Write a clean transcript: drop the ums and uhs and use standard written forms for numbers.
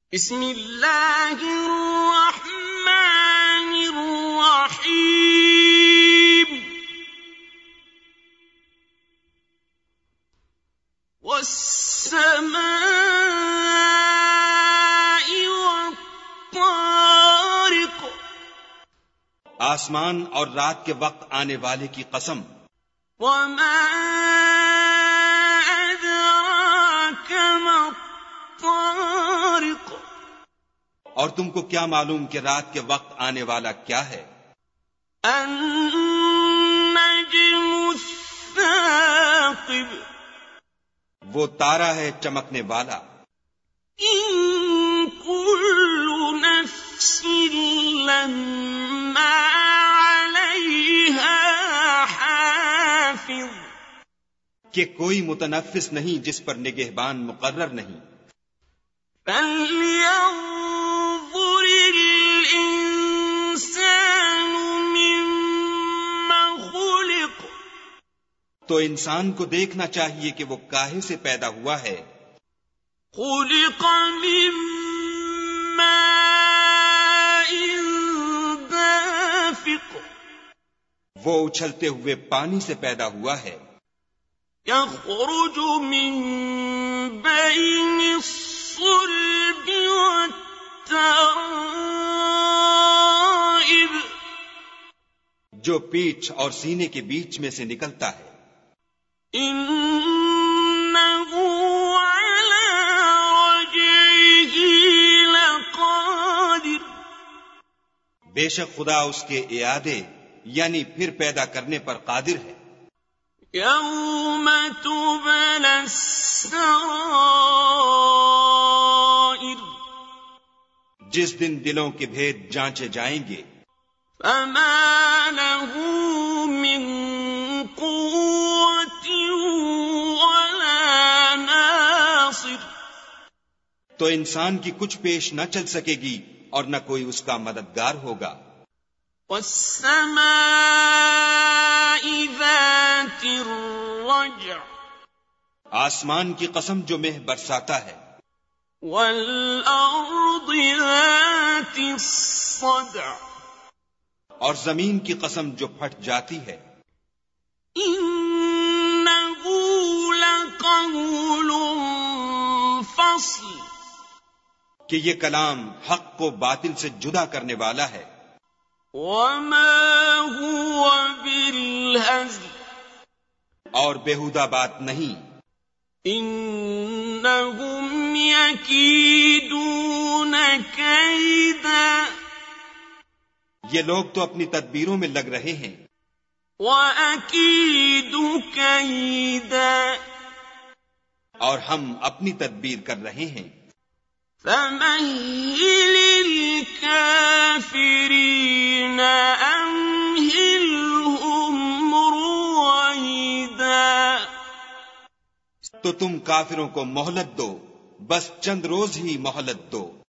بسم اللہ الرحمن الرحیم والسماء والطارق آسمان اور رات کے وقت آنے والے کی قسم. وما أدراك ما الطارق اور تم کو کیا معلوم کہ رات کے وقت آنے والا کیا ہے؟ النجم الثاقب وہ تارا ہے چمکنے والا. إن كل نفس لما عليها حافظ کہ کوئی متنفس نہیں جس پر نگہبان مقرر نہیں. فلينظر الإنسان مما خلق تو انسان کو دیکھنا چاہیے کہ وہ کاہے سے پیدا ہوا ہے. خلق من ماء دافق وہ اچھلتے ہوئے پانی سے پیدا ہوا ہے. يخرج من بين الصلب والترائب جو پیٹھ اور سینے کے بیچ میں سے نکلتا ہے. إنه على رجعه لقادر بے شک خدا اس کے اعادے یعنی پھر پیدا کرنے پر قادر ہے. يوم تبلى السرائر جس دن دلوں کے بھید جانچے جائیں گے. فما له من قوة ولا ناصر تو انسان کی کچھ پیش نہ چل سکے گی اور نہ کوئی اس کا مددگار ہوگا. والسماء ذات الرجع آسمان کی قسم جو مہ برساتا ہے. والأرض ذات الصدع اور زمین کی قسم جو پھٹ جاتی ہے. إنه لقول فصل کہ یہ کلام حق کو باطل سے جدا کرنے والا ہے. وما هو بالهزل اور بیہودہ بات نہیں. إنهم يكيدون كيدا یہ لوگ تو اپنی تدبیروں میں لگ رہے ہیں. وأكيد كيدا اور ہم اپنی تدبیر کر رہے ہیں. فمهل الكافرين أمهلهم رويدا تو تم کافروں کو مہلت دو، بس چند روز ہی مہلت دو.